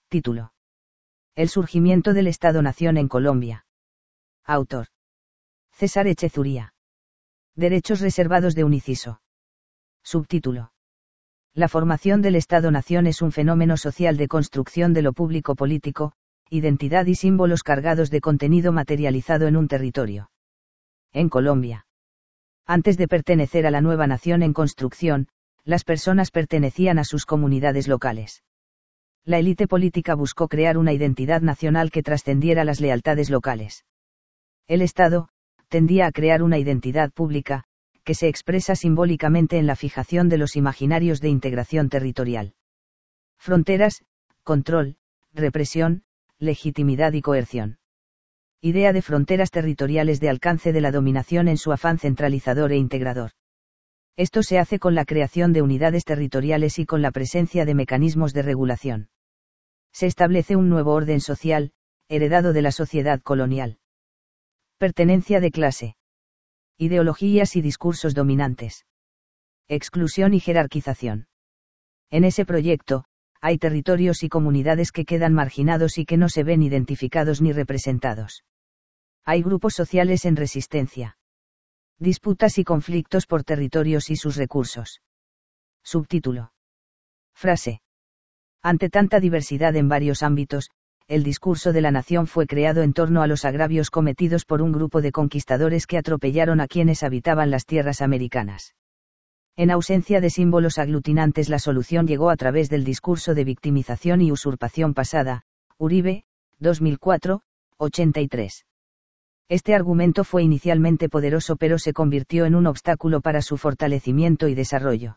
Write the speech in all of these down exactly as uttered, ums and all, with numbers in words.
Título: El surgimiento del Estado-Nación en Colombia. Autor: César Echezuría. Derechos reservados de Uniciso. Subtítulo: La formación del Estado-Nación es un fenómeno social de construcción de lo público político, identidad y símbolos cargados de contenido materializado en un territorio. En Colombia. Antes de pertenecer a la nueva nación en construcción, las personas pertenecían a sus comunidades locales. La élite política buscó crear una identidad nacional que trascendiera las lealtades locales. El Estado tendía a crear una identidad pública, que se expresa simbólicamente en la fijación de los imaginarios de integración territorial. Fronteras, control, represión, legitimidad y coerción. Idea de fronteras territoriales de alcance de la dominación en su afán centralizador e integrador. Esto se hace con la creación de unidades territoriales y con la presencia de mecanismos de regulación. Se establece un nuevo orden social, heredado de la sociedad colonial. Pertenencia de clase. Ideologías y discursos dominantes. Exclusión y jerarquización. En ese proyecto, hay territorios y comunidades que quedan marginados y que no se ven identificados ni representados. Hay grupos sociales en resistencia. Disputas y conflictos por territorios y sus recursos. Subtítulo: Frase. Ante tanta diversidad en varios ámbitos, el discurso de la nación fue creado en torno a los agravios cometidos por un grupo de conquistadores que atropellaron a quienes habitaban las tierras americanas. En ausencia de símbolos aglutinantes, la solución llegó a través del discurso de victimización y usurpación pasada. Uribe, dos mil cuatro, ochenta y tres. Este argumento fue inicialmente poderoso, pero se convirtió en un obstáculo para su fortalecimiento y desarrollo.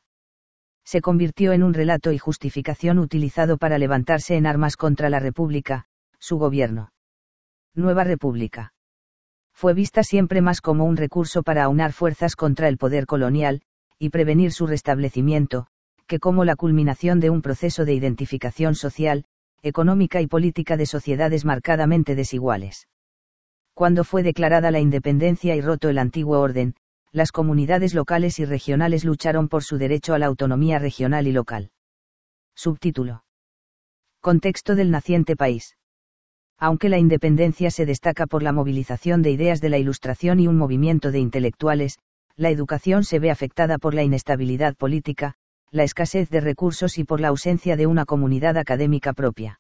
Se convirtió en un relato y justificación utilizado para levantarse en armas contra la República, su gobierno. Nueva República. Fue vista siempre más como un recurso para aunar fuerzas contra el poder colonial, y prevenir su restablecimiento, que como la culminación de un proceso de identificación social, económica y política de sociedades marcadamente desiguales. Cuando fue declarada la independencia y roto el antiguo orden, las comunidades locales y regionales lucharon por su derecho a la autonomía regional y local. Subtítulo: Contexto del naciente país. Aunque la independencia se destaca por la movilización de ideas de la Ilustración y un movimiento de intelectuales, la educación se ve afectada por la inestabilidad política, la escasez de recursos y por la ausencia de una comunidad académica propia.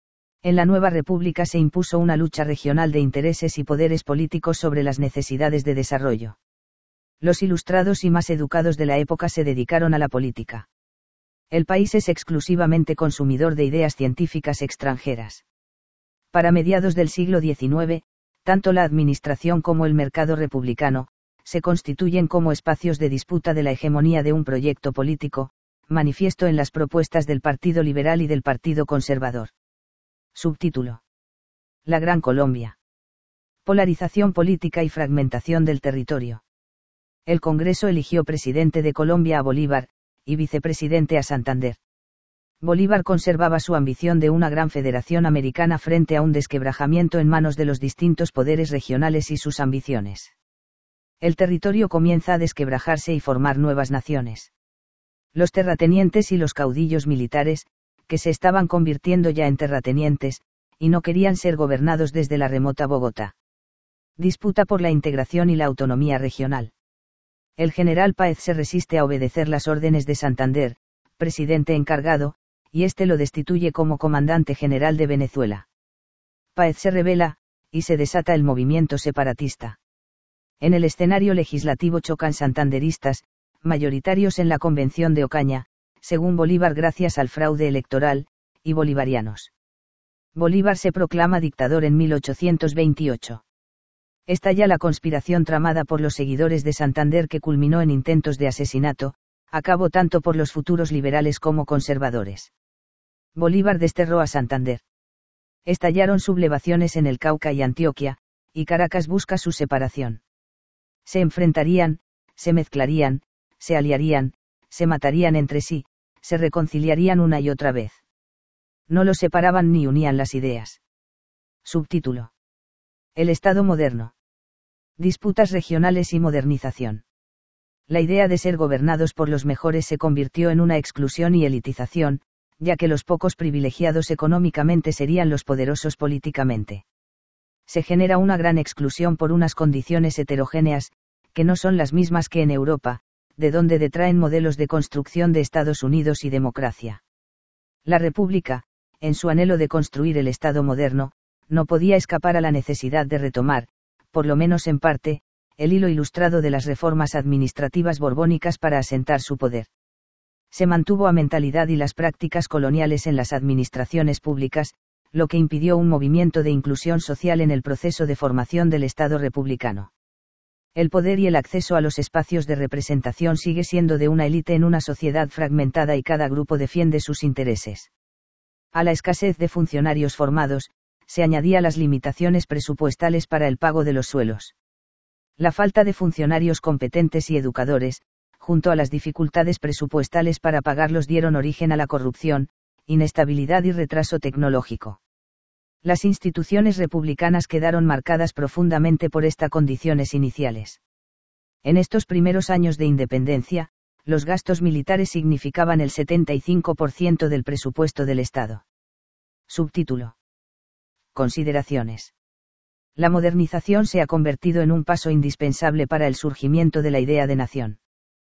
En la nueva república se impuso una lucha regional de intereses y poderes políticos sobre las necesidades de desarrollo. Los ilustrados y más educados de la época se dedicaron a la política. El país es exclusivamente consumidor de ideas científicas extranjeras. Para mediados del siglo diecinueve, tanto la administración como el mercado republicano, se constituyen como espacios de disputa de la hegemonía de un proyecto político, manifiesto en las propuestas del Partido Liberal y del Partido Conservador. Subtítulo: La Gran Colombia. Polarización política y fragmentación del territorio. El Congreso eligió presidente de Colombia a Bolívar, y vicepresidente a Santander. Bolívar conservaba su ambición de una gran federación americana frente a un desquebrajamiento en manos de los distintos poderes regionales y sus ambiciones. El territorio comienza a desquebrajarse y formar nuevas naciones. Los terratenientes y los caudillos militares, que se estaban convirtiendo ya en terratenientes, y no querían ser gobernados desde la remota Bogotá. Disputa por la integración y la autonomía regional. El general Páez se resiste a obedecer las órdenes de Santander, presidente encargado, y este lo destituye como comandante general de Venezuela. Páez se rebela, y se desata el movimiento separatista. En el escenario legislativo chocan santanderistas, mayoritarios en la Convención de Ocaña, según Bolívar gracias al fraude electoral, y bolivarianos. Bolívar se proclama dictador en mil ochocientos veintiocho. Estalla la conspiración tramada por los seguidores de Santander que culminó en intentos de asesinato, a cabo tanto por los futuros liberales como conservadores. Bolívar desterró a Santander. Estallaron sublevaciones en el Cauca y Antioquia, y Caracas busca su separación. Se enfrentarían, se mezclarían, se aliarían, se matarían entre sí, se reconciliarían una y otra vez. No los separaban ni unían las ideas. Subtítulo: El Estado moderno. Disputas regionales y modernización. La idea de ser gobernados por los mejores se convirtió en una exclusión y elitización, ya que los pocos privilegiados económicamente serían los poderosos políticamente. Se genera una gran exclusión por unas condiciones heterogéneas, que no son las mismas que en Europa, de donde detraen modelos de construcción de Estados Unidos y democracia. La República, en su anhelo de construir el Estado moderno, no podía escapar a la necesidad de retomar, por lo menos en parte, el hilo ilustrado de las reformas administrativas borbónicas para asentar su poder. Se mantuvo a mentalidad y las prácticas coloniales en las administraciones públicas, lo que impidió un movimiento de inclusión social en el proceso de formación del Estado republicano. El poder y el acceso a los espacios de representación sigue siendo de una élite en una sociedad fragmentada y cada grupo defiende sus intereses. A la escasez de funcionarios formados, se añadía las limitaciones presupuestales para el pago de los suelos. La falta de funcionarios competentes y educadores, junto a las dificultades presupuestales para pagarlos, dieron origen a la corrupción, inestabilidad y retraso tecnológico. Las instituciones republicanas quedaron marcadas profundamente por estas condiciones iniciales. En estos primeros años de independencia, los gastos militares significaban el setenta y cinco por ciento del presupuesto del Estado. Subtítulo. Consideraciones. La modernización se ha convertido en un paso indispensable para el surgimiento de la idea de nación.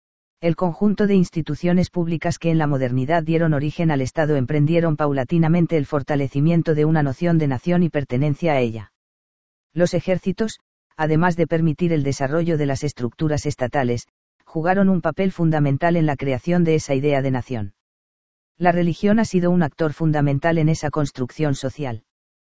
El conjunto de instituciones públicas que en la modernidad dieron origen al Estado emprendieron paulatinamente el fortalecimiento de una noción de nación y pertenencia a ella. Los ejércitos, además de permitir el desarrollo de las estructuras estatales, jugaron un papel fundamental en la creación de esa idea de nación. La religión ha sido un actor fundamental en esa construcción social.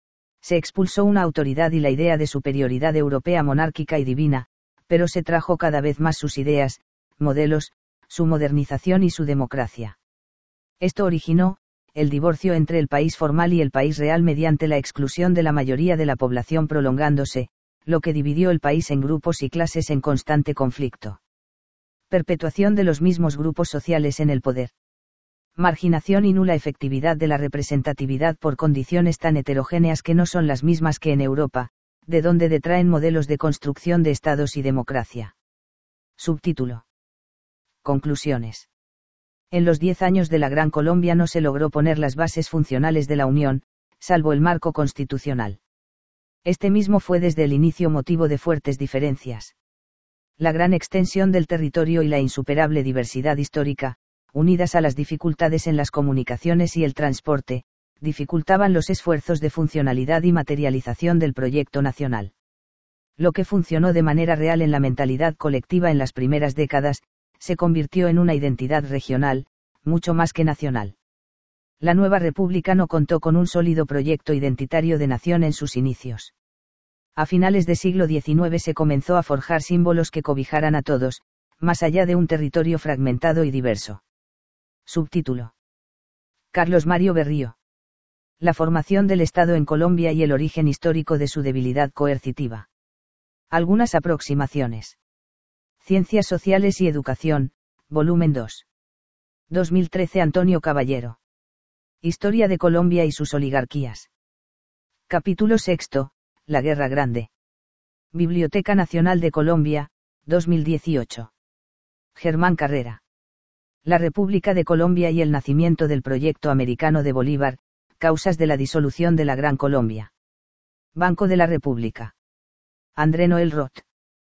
Se expulsó una autoridad y la idea de superioridad europea monárquica y divina, pero se trajo cada vez más sus ideas, modelos, su modernización y su democracia. Esto originó el divorcio entre el país formal y el país real mediante la exclusión de la mayoría de la población prolongándose, lo que dividió el país en grupos y clases en constante conflicto. Perpetuación de los mismos grupos sociales en el poder. Marginación y nula efectividad de la representatividad por condiciones tan heterogéneas que no son las mismas que en Europa, de donde detraen modelos de construcción de estados y democracia. Subtítulo. Conclusiones. En los diez años de la Gran Colombia no se logró poner las bases funcionales de la Unión, salvo el marco constitucional. Este mismo fue desde el inicio motivo de fuertes diferencias. La gran extensión del territorio y la insuperable diversidad histórica, unidas a las dificultades en las comunicaciones y el transporte, dificultaban los esfuerzos de funcionalidad y materialización del proyecto nacional. Lo que funcionó de manera real en la mentalidad colectiva en las primeras décadas, se convirtió en una identidad regional, mucho más que nacional. La nueva república no contó con un sólido proyecto identitario de nación en sus inicios. A finales del siglo diecinueve se comenzó a forjar símbolos que cobijaran a todos, más allá de un territorio fragmentado y diverso. Subtítulo. Carlos Mario Berrío. La formación del Estado en Colombia y el origen histórico de su debilidad coercitiva. Algunas aproximaciones. Ciencias Sociales y Educación, volumen dos. dos mil trece Antonio Caballero. Historia de Colombia y sus oligarquías. Capítulo sexto, La Guerra Grande. Biblioteca Nacional de Colombia, dos mil dieciocho. Germán Carrera. La República de Colombia y el nacimiento del proyecto americano de Bolívar, causas de la disolución de la Gran Colombia. Banco de la República. André Noel Roth.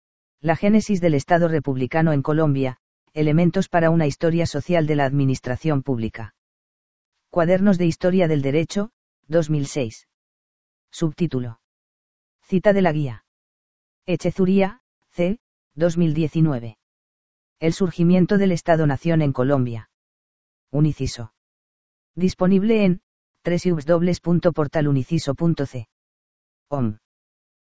La génesis del Estado republicano en Colombia, elementos para una historia social de la administración pública. Cuadernos de Historia del Derecho, dos mil seis. Subtítulo. Cita de la guía. Echezuría, C., dos mil diecinueve. El surgimiento del Estado-Nación en Colombia. Uniciso. Disponible en doble u doble u doble u punto portal uniciso punto c. O M.